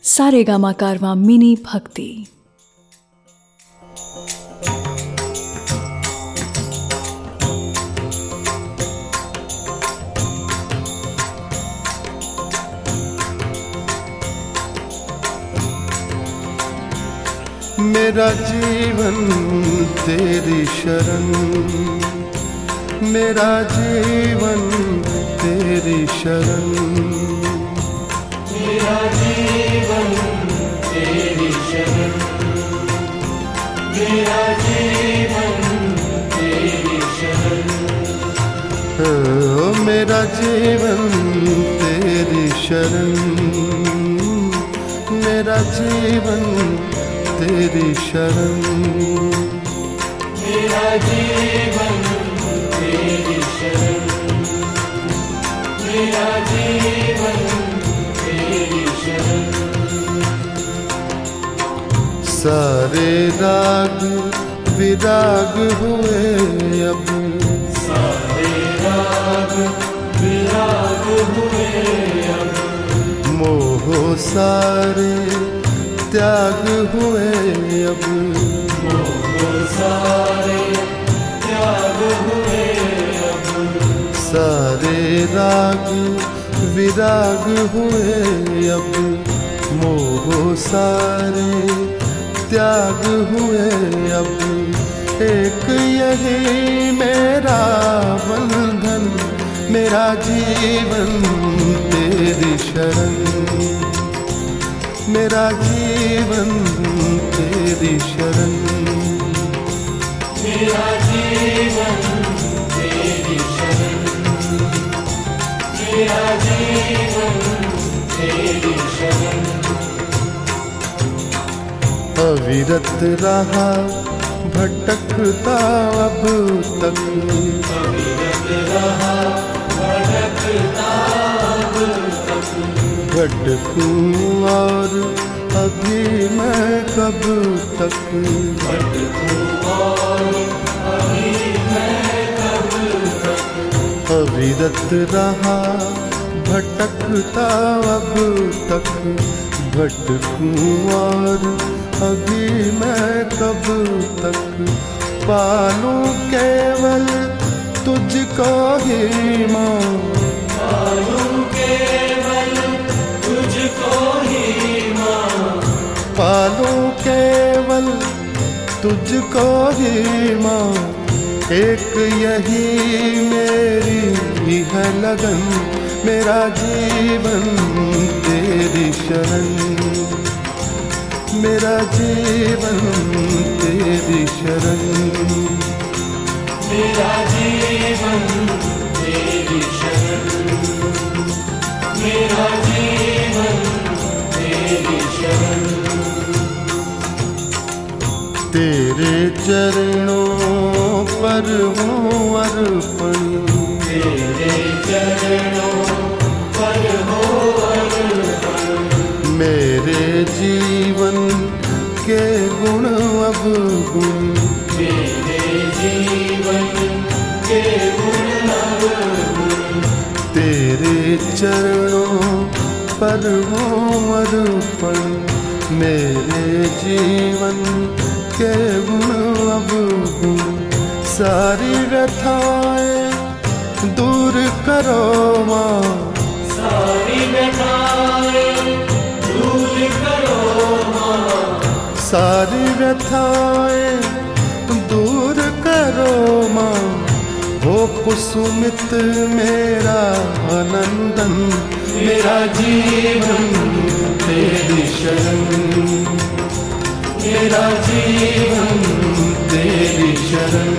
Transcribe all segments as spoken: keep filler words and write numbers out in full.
सारेगामा कारवां mini भक्ति। मेरा जीवन तेरी शरण, मेरा जीवन तेरी शरण, मेरा जीवन तेरी शरण, मेरा जीवन तेरी शरण, ओ मेरा जीवन तेरी शरण, मेरा जीवन तेरी शरण, मेरा जीवन तेरी शरण, मेरा जीवन तेरी शरण। सारे राग विराग हुए अब, सारे राग विराग हुए अब, मोह सारे त्याग हुए अब, मोह सारे त्याग हुए अब, सारे राग विराग हुए अब, मोह सारे त्याग हुए अब। एक यही मेरा बंधन, मेरा जीवन तेरी शरण, मेरा जीवन तेरी शरण, मेरा जीवन तेरी शरण, मेरा जीवन तेरी शरण। अविरत रहा भटकता अब तक, अविरत रहा भटकता अब तक, भटकूं और अभी मैं कब तक, भटकूं और अभी मैं कब तक, अविरत रहा भटकता अब तक, भटकूं और अभी मैं कब तक। पालूं केवल तुझको ही माँ, पालूं केवल तुझको ही माँ, पालूं केवल तुझको ही माँ। एक यही मेरी है लगन, मेरा जीवन तेरी शरण, मेरा जीवन तेरी शरण, मेरा जीवन तेरी शरण, मेरा जीवन तेरी शरण। तेरे चरणों पर हूँ अर्पण, तेरे चरणों पर हो अर्पण, मेरे जीवन के गुण अब गुण, मेरे जीवन के गुण अब गुण, तेरे चरणों पर हूँ अर्पण, मेरे जीवन के गुण अब गुण। सारी व्यथाएं दूर करो माँ, सारी व्यथाएं दूर करो माँ, सारी व्यथाएं दूर करो माँ। हो कुसुमित मेरा आनंदन, मेरा जीवन तेरी शरण, मेरा जीवन तेरी शरण।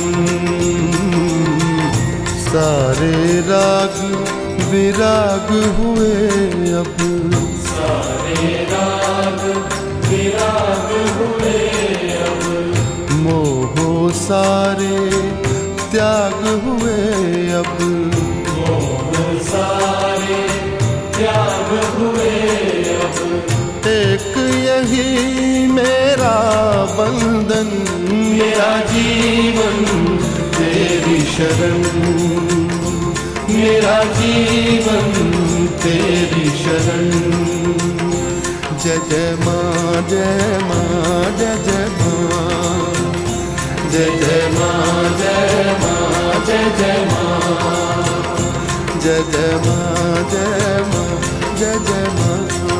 सारे राग विराग हुए अब, सारे राग विराग हुए अब, मोह सारे त्याग हुए अब, मोह सारे त्याग हुए अब। एक यही मेरा बंधन, मेरा जीवन तेरी शरण, मेरा जीवन तेरी शरण, जय माँ जय माँ जय जय माँ जय जय माँ जय माँ जय जय माँ जय जय माँ जय माँ जय जय माँ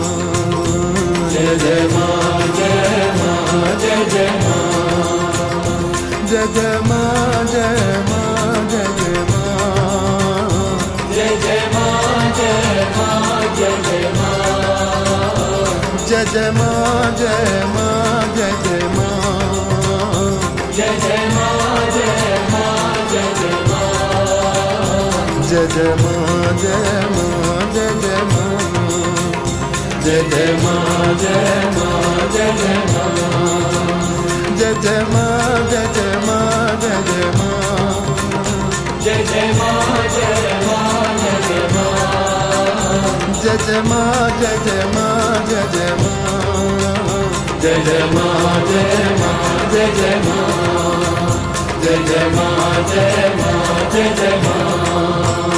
जय जय माँ जय माँ जय जय माँ जय जय माँ जय माँ जय जय माँ जय जय माँ जय माँ जय जय माँ जय जय माँ जय माँ जय जय माँ जय जय माँ जय माँ जय जय माँ जय जय माँ जय माँ जय जय माँ जय जय माँ जय माँ जय जय माँ जय जय माँ जय जय माँ जय जय माँ जय जय माँ जय माँ जय जय माँ जय जय माँ जय जय माँ जय जय माँ जय जय माँ जय माँ जय जय माँ जय जय माँ जय माँ जय जय माँ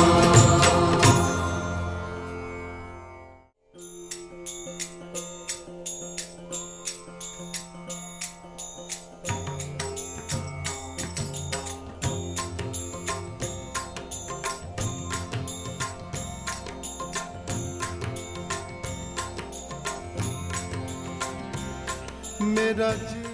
मेरा